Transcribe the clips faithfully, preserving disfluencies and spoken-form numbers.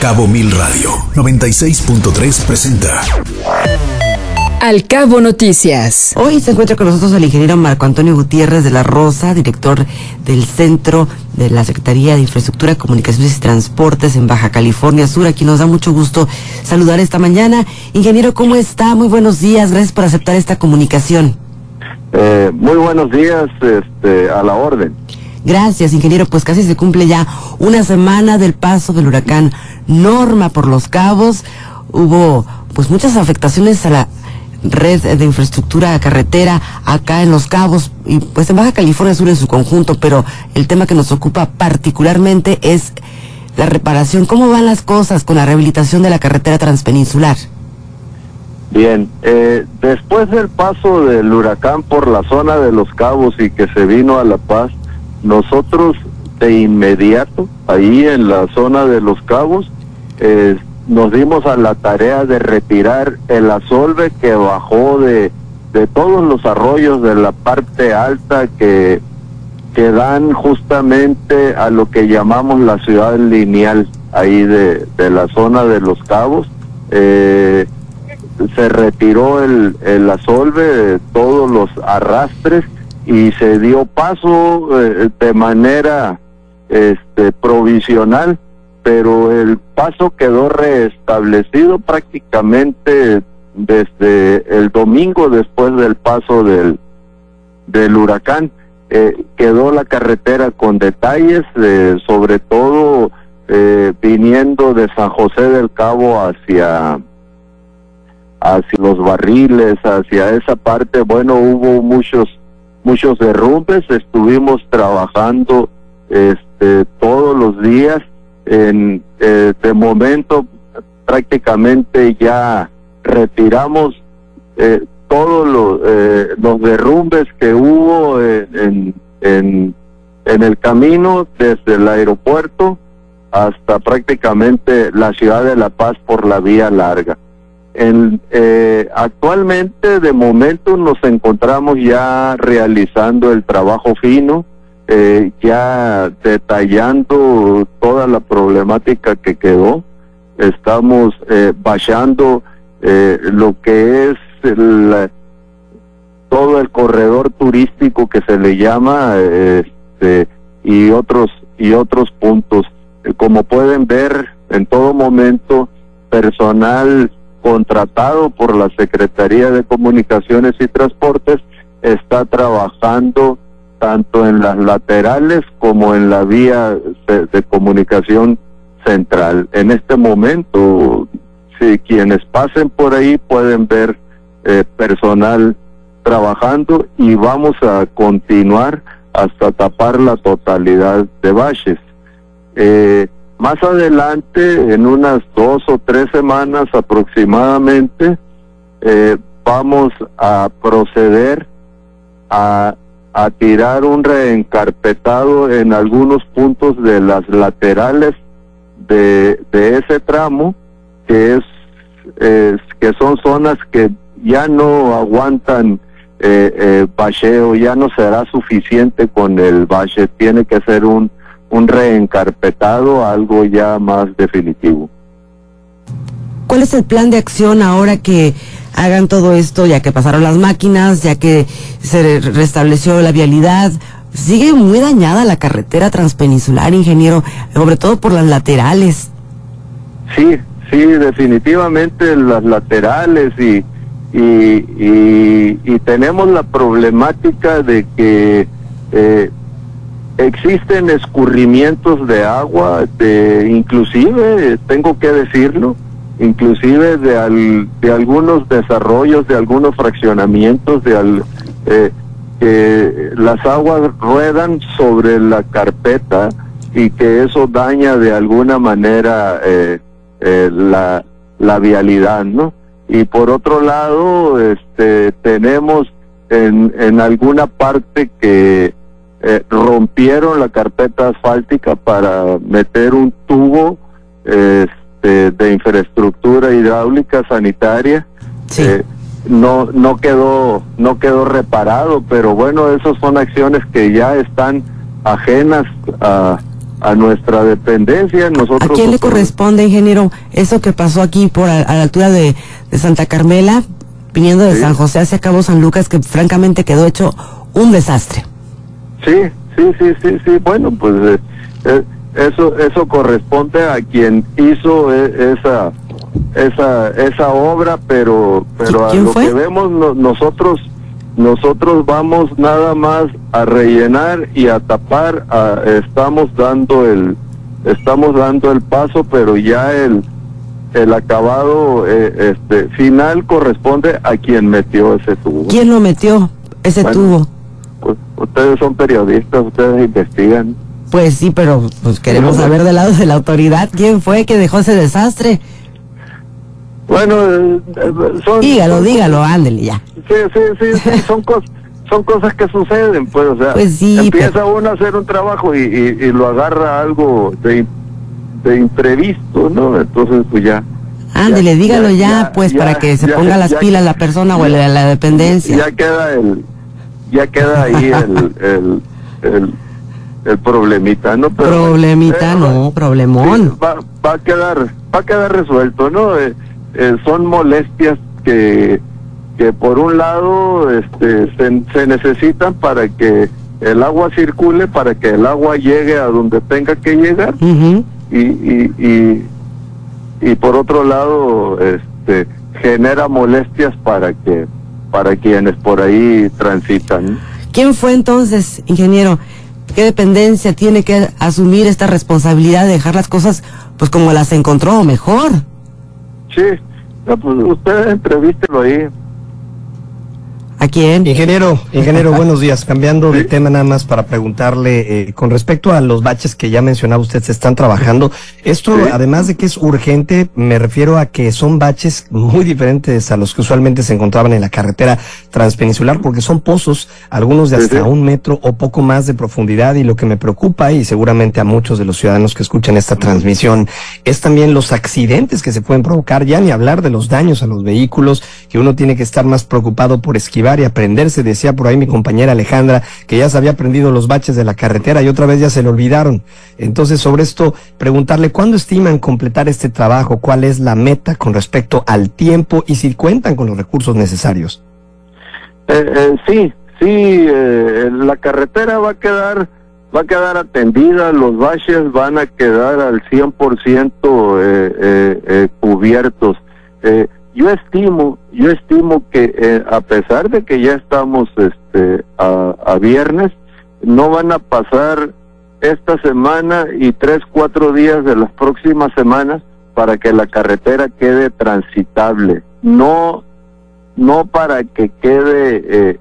Cabo Mil Radio noventa y seis punto tres presenta Al Cabo Noticias. Hoy se encuentra con nosotros el ingeniero Marco Antonio Gutiérrez de la Rosa, director del Centro de la Secretaría de Infraestructura, Comunicaciones y Transportes en Baja California Sur. Aquí nos da mucho gusto saludar esta mañana. Ingeniero, ¿cómo está? Muy buenos días, gracias por aceptar esta comunicación. Eh, muy buenos días, este, a la orden. Gracias, ingeniero. Pues casi se cumple ya una semana del paso del huracán Norma por Los Cabos. Hubo pues muchas afectaciones a la red de infraestructura carretera acá en Los Cabos y pues en Baja California Sur en su conjunto, pero el tema que nos ocupa particularmente es la reparación. ¿Cómo van las cosas con la rehabilitación de la carretera transpeninsular? Bien, eh, después del paso del huracán por la zona de Los Cabos y que se vino a La Paz, nosotros de inmediato, ahí en la zona de Los Cabos, eh, nos dimos a la tarea de retirar el asolve que bajó de, de todos los arroyos de la parte alta que, que dan justamente a lo que llamamos la ciudad lineal, ahí de, de la zona de Los Cabos. Eh, se retiró el, el asolve de todos los arrastres y se dio paso eh, de manera este, provisional, pero el paso quedó restablecido prácticamente desde el domingo después del paso del, del huracán. Eh, quedó la carretera con detalles, eh, sobre todo eh, viniendo de San José del Cabo hacia hacia los barriles, hacia esa parte. Bueno, hubo muchos muchos derrumbes, estuvimos trabajando este todos los días. En eh, de momento prácticamente ya retiramos eh, todos los, eh, los derrumbes que hubo eh, en, en, en el camino desde el aeropuerto hasta prácticamente la ciudad de La Paz por la vía larga. En, eh, actualmente de momento nos encontramos ya realizando el trabajo fino, eh, ya detallando toda la problemática que quedó. Estamos eh, bajando eh, lo que es el, todo el corredor turístico que se le llama, este, y otros y otros puntos. Eh, como pueden ver, en todo momento personal contratado por la Secretaría de Comunicaciones y Transportes está trabajando tanto en las laterales como en la vía de, de comunicación central. En este momento, si quienes pasen por ahí pueden ver eh, personal trabajando, y vamos a continuar hasta tapar la totalidad de baches. Eh, Más adelante, en unas dos o tres semanas aproximadamente, eh, vamos a proceder a, a tirar un reencarpetado en algunos puntos de las laterales de, de ese tramo, que es, es que son zonas que ya no aguantan eh, eh, bacheo, ya no será suficiente con el bache, tiene que ser un un reencarpetado, algo ya más definitivo. ¿Cuál es el plan de acción ahora que hagan todo esto, ya que pasaron las máquinas, ya que se restableció la vialidad? Sigue muy dañada la carretera transpeninsular, ingeniero, sobre todo por las laterales. Sí, sí, definitivamente las laterales, y y, y, y tenemos la problemática de que eh, existen escurrimientos de agua, de inclusive, tengo que decirlo, inclusive de, al, de algunos desarrollos, de algunos fraccionamientos, de al, eh, que las aguas ruedan sobre la carpeta y que eso daña de alguna manera eh, eh, la, la vialidad, ¿no? Y por otro lado, este, tenemos en, en alguna parte que Eh, rompieron la carpeta asfáltica para meter un tubo este, de infraestructura hidráulica sanitaria. Sí. Eh, no no quedó no quedó reparado, pero bueno, esas son acciones que ya están ajenas a, a nuestra dependencia. Nosotros ¿A quién le corresponde, ingeniero, eso que pasó aquí por a, a la altura de, de Santa Carmela, viniendo de sí. San José hacia Cabo San Lucas, que francamente quedó hecho un desastre? Sí, sí, sí, sí, sí, bueno, pues eh, eh, eso eso corresponde a quien hizo eh, esa esa esa obra, pero pero a lo fue? que vemos no, nosotros nosotros vamos nada más a rellenar y a tapar, a, estamos dando el estamos dando el paso, pero ya el el acabado eh, este final corresponde a quien metió ese tubo. ¿Quién lo metió, ese bueno, tubo? Pues ustedes son periodistas, ustedes investigan. Pues sí, pero pues queremos saber del lado de la autoridad quién fue que dejó ese desastre. Bueno, eh, son... Dígalo, son, dígalo, ándele ya. Sí, sí, sí, sí son, cos, son cosas que suceden, pues, o sea, pues sí, empieza pero... uno a hacer un trabajo y, y, y lo agarra algo de, de imprevisto, ¿no? Entonces, pues ya. Ándele, ya, dígalo ya, ya pues, ya, para que se ya, ponga las ya, pilas la persona o la, la dependencia. Ya queda el, ya queda ahí el, el, el, el problemita, ¿no? Pero, problemita, eh, no, problemón. Sí, va, va a quedar, va a quedar resuelto, ¿no? Eh, eh, son molestias que, que por un lado, este, se, se necesitan para que el agua circule, para que el agua llegue a donde tenga que llegar, uh-huh. y, y, y y por otro lado este genera molestias para que para quienes por ahí transitan. ¿Quién fue entonces, ingeniero? ¿Qué dependencia tiene que asumir esta responsabilidad de dejar las cosas pues como las encontró o mejor? Sí, no, pues usted entrevístelo ahí. ¿A quién? Ingeniero, ingeniero, buenos días. Cambiando ¿Sí? de tema nada más para preguntarle, eh, con respecto a los baches que ya mencionaba usted, se están trabajando. Esto, ¿Sí? además de que es urgente, me refiero a que son baches muy diferentes a los que usualmente se encontraban en la carretera transpeninsular, porque son pozos, algunos de hasta ¿Sí? un metro o poco más de profundidad, y lo que me preocupa, y seguramente a muchos de los ciudadanos que escuchan esta transmisión, es también los accidentes que se pueden provocar, ya ni hablar de los daños a los vehículos, que uno tiene que estar más preocupado por esquivar y aprenderse. Decía por ahí mi compañera Alejandra que ya se había aprendido los baches de la carretera y otra vez ya se le olvidaron. Entonces, sobre esto, preguntarle ¿cuándo estiman completar este trabajo? ¿Cuál es la meta con respecto al tiempo y si cuentan con los recursos necesarios? Eh, eh, sí, sí, eh, la carretera va a quedar va a quedar atendida, los baches van a quedar al cien por ciento eh, eh, eh, cubiertos. Eh, Yo estimo, yo estimo que eh, a pesar de que ya estamos este a, a viernes, no van a pasar esta semana y tres, cuatro días de las próximas semanas para que la carretera quede transitable. No, no para que quede eh,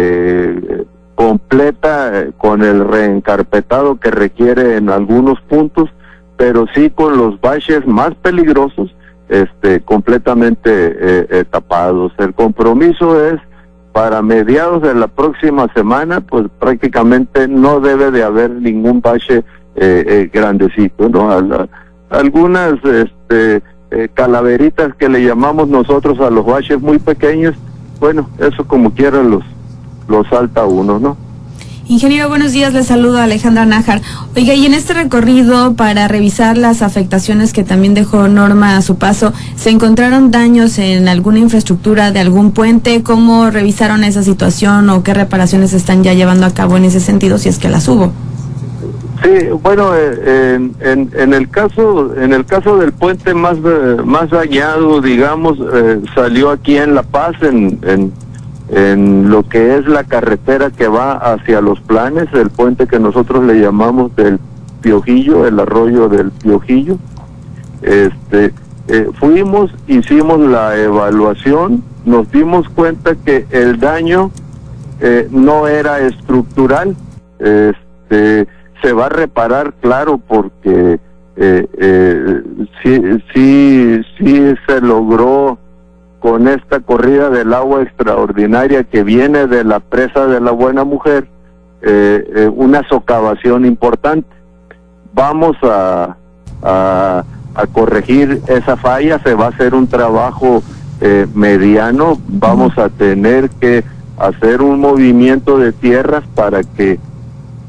eh, completa eh, con el reencarpetado que requiere en algunos puntos, pero sí con los baches más peligrosos este completamente eh, eh, tapados. El compromiso es para mediados de la próxima semana, pues prácticamente no debe de haber ningún bache eh, eh, grandecito, ¿no? A la, algunas este eh, calaveritas que le llamamos nosotros a los baches muy pequeños, bueno, eso como quiera los los salta uno, ¿no? Ingeniero, buenos días, les saludo a Alejandra Nájar. Oiga, y en este recorrido para revisar las afectaciones que también dejó Norma a su paso, ¿se encontraron daños en alguna infraestructura de algún puente? ¿Cómo revisaron esa situación o qué reparaciones están ya llevando a cabo en ese sentido, si es que las hubo? Sí, bueno, eh, en, en, en el caso en el caso del puente más más dañado, digamos, eh, salió aquí en La Paz, en, en en lo que es la carretera que va hacia Los Planes, el puente que nosotros le llamamos del Piojillo, el arroyo del Piojillo. Este, eh, fuimos, hicimos la evaluación, nos dimos cuenta que el daño eh, no era estructural, este, se va a reparar, claro, porque eh, eh, sí, sí, sí se logró con esta corrida del agua extraordinaria que viene de la presa de la Buena Mujer, eh, eh, una socavación importante. Vamos a, a, a corregir esa falla, se va a hacer un trabajo eh, mediano, vamos a tener que hacer un movimiento de tierras para que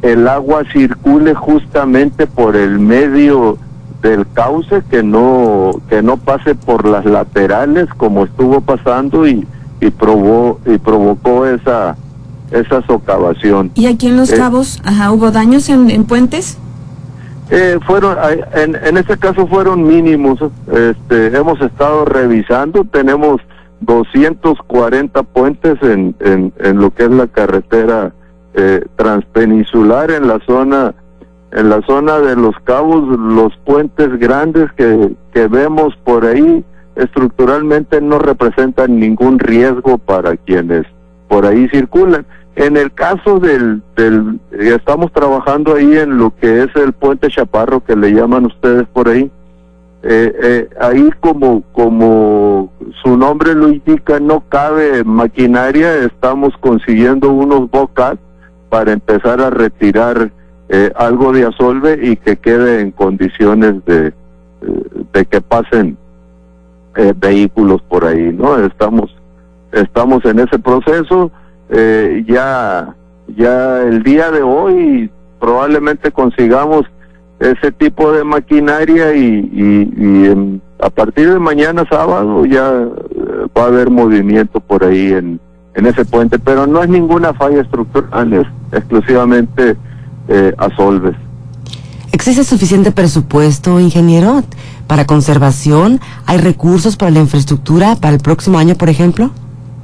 el agua circule justamente por el medio del cauce, que no que no pase por las laterales como estuvo pasando y y probó y provocó esa esa socavación. ¿Y aquí en Los eh, Cabos, ajá, hubo daños en, en puentes? Eh, fueron, en, en este caso fueron mínimos. Este, hemos estado revisando, tenemos doscientos cuarenta puentes en, en, en lo que es la carretera eh, transpeninsular, en la zona, en la zona de Los Cabos. Los puentes grandes que, que vemos por ahí estructuralmente no representan ningún riesgo para quienes por ahí circulan. En el caso del, del estamos trabajando ahí en lo que es el puente Chaparro, que le llaman ustedes por ahí. Eh, eh, ahí como como su nombre lo indica, no cabe maquinaria. Estamos consiguiendo unos bocas para empezar a retirar eh, algo de asolve y que quede en condiciones de, eh, de que pasen eh, vehículos por ahí, ¿no? Estamos estamos en ese proceso. Eh, ya ya el día de hoy probablemente consigamos ese tipo de maquinaria y, y, y en, a partir de mañana sábado ya eh, va a haber movimiento por ahí en, en ese puente, pero no es ninguna falla estructural, es exclusivamente eh, asolves. ¿Existe suficiente presupuesto, ingeniero, para conservación? ¿Hay recursos para la infraestructura para el próximo año, por ejemplo?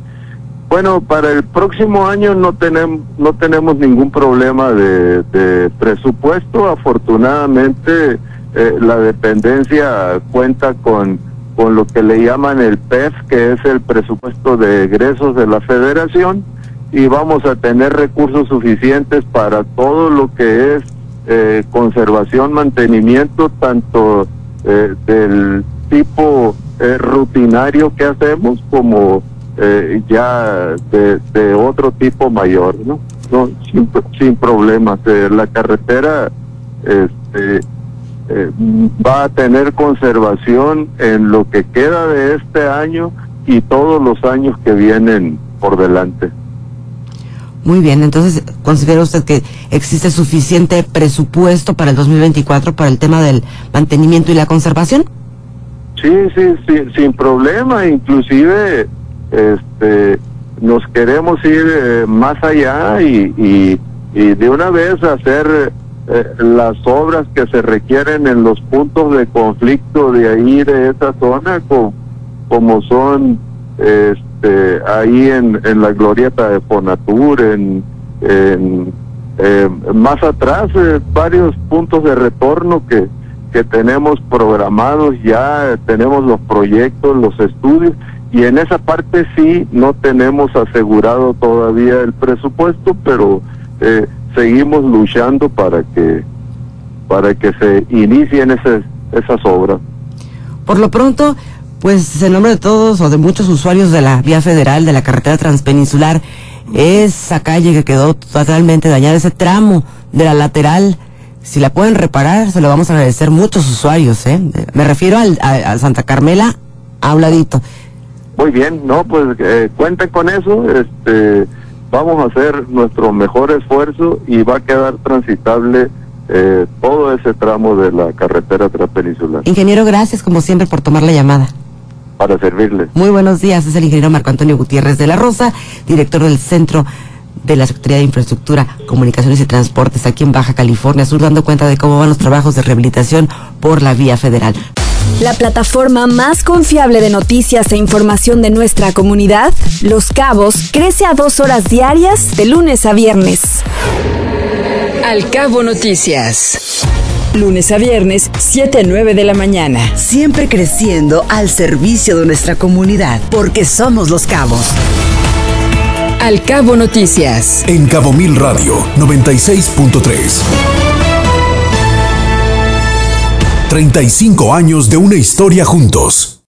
Bueno, para el próximo año no tenemos no tenemos ningún problema de, de presupuesto. Afortunadamente, eh, la dependencia cuenta con con lo que le llaman el P E F, que es el presupuesto de egresos de la Federación, y vamos a tener recursos suficientes para todo lo que es eh, conservación, mantenimiento, tanto eh, del tipo eh, rutinario que hacemos como Eh, ya de, de otro tipo mayor, ¿no? No, sin, sin problemas. Eh, la carretera este, eh, va a tener conservación en lo que queda de este año y todos los años que vienen por delante. Muy bien, entonces, ¿considera usted que existe suficiente presupuesto para el dos mil veinticuatro para el tema del mantenimiento y la conservación? Sí, sí, sí, sin problema. Inclusive este nos queremos ir eh, más allá y, y, y de una vez hacer eh, las obras que se requieren en los puntos de conflicto de ahí, de esa zona, como, como son este ahí en, en la glorieta de Fonatur, en, en eh, más atrás eh, varios puntos de retorno que, que tenemos programados ya, tenemos los proyectos, los estudios. Y en esa parte sí no tenemos asegurado todavía el presupuesto, pero eh, seguimos luchando para que para que se inicien esas esas obras. Por lo pronto, pues en nombre de todos o de muchos usuarios de la vía federal, de la carretera transpeninsular, esa calle que quedó totalmente dañada, ese tramo de la lateral, si la pueden reparar, se lo vamos a agradecer muchos usuarios, ¿eh? Me refiero al, a, a Santa Carmela, a un ladito. Muy bien, no, pues eh, cuenten con eso, este, vamos a hacer nuestro mejor esfuerzo y va a quedar transitable eh, todo ese tramo de la carretera transpeninsular. Ingeniero, gracias como siempre por tomar la llamada. Para servirles. Muy buenos días, es el ingeniero Marco Antonio Gutiérrez de la Rosa, director del Centro de la Secretaría de Infraestructura, Comunicaciones y Transportes aquí en Baja California Sur, dando cuenta de cómo van los trabajos de rehabilitación por la vía federal. La plataforma más confiable de noticias e información de nuestra comunidad, Los Cabos, crece a dos horas diarias de lunes a viernes. Al Cabo Noticias. Lunes a viernes, siete a nueve de la mañana. Siempre creciendo al servicio de nuestra comunidad, porque somos Los Cabos. Al Cabo Noticias. En Cabo Mil Radio, noventa y seis punto tres. treinta y cinco años de una historia juntos.